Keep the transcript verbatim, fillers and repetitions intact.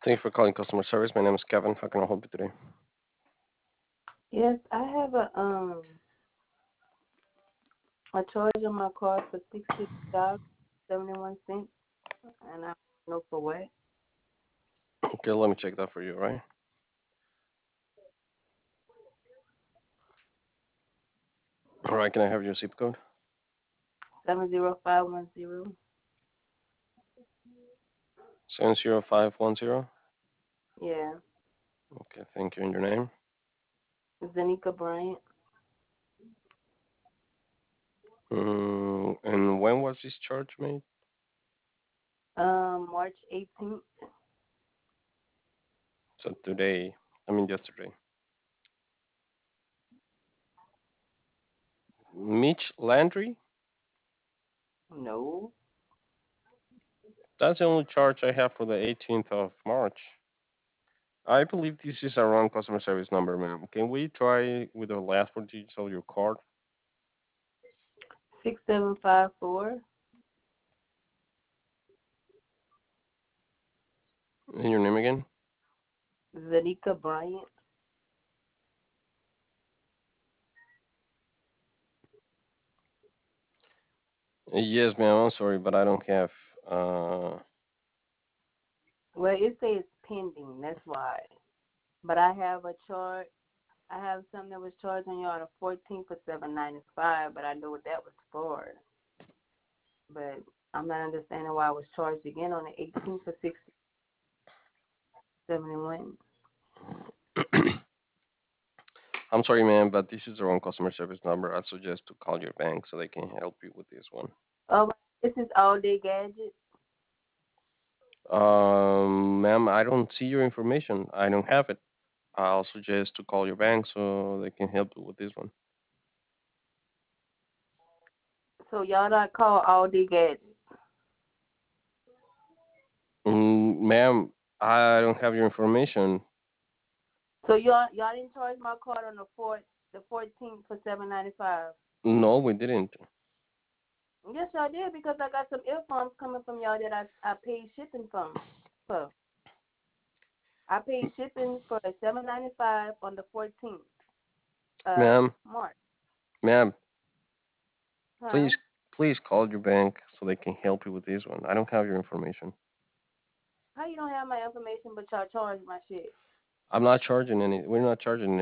Thank you for calling customer service. My name is Kevin. How can I help you today? Yes, I have a um a charge on my card for sixty dollars seventy one cents, and I don't know for what. Okay, let me check that for you, right? All right, can I have your zip code? Seven zero five one zero. seven zero five one zero. Yeah, Okay, thank you. And your name? Zanika Bryant. Mm, and when was this charge made? Um, March eighteenth. So today, I mean yesterday. Mitch Landry? No, That's the only charge I have for the eighteenth of March. I believe this is a wrong customer service number, ma'am. Can we try with the last four digits of your card six seven five four. and your name again? Zanika Bryant. Uh, Yes, ma'am. I'm sorry, but I don't have. Uh, Well, it says pending. That's why. But I have a charge. I have something that was charged on you on the fourteenth for seven ninety five. But I know what that was for. But I'm not understanding why I was charged again on the eighteenth for sixty seventy one. I'm sorry, ma'am, but this is the wrong customer service number. I suggest to call your bank so they can help you with this one. Oh, this is all day gadget. Um, ma'am, I don't see your information. I don't have it. I'll suggest to call your bank so they can help you with this one. So y'all not call all day gadget. Mm, ma'am, I don't have your information. So y'all y'all didn't charge my card on the fourth the fourteenth for seven ninety five. No, we didn't. Yes, y'all did because I got some earphones coming from y'all that I I paid shipping from. So I paid shipping for seven ninety five on the fourteenth of Ma'am, March. ma'am, Huh? please, please call your bank so they can help you with this one. I don't have your information. How you don't have my information but y'all charge my shit? I'm not charging any. We're not charging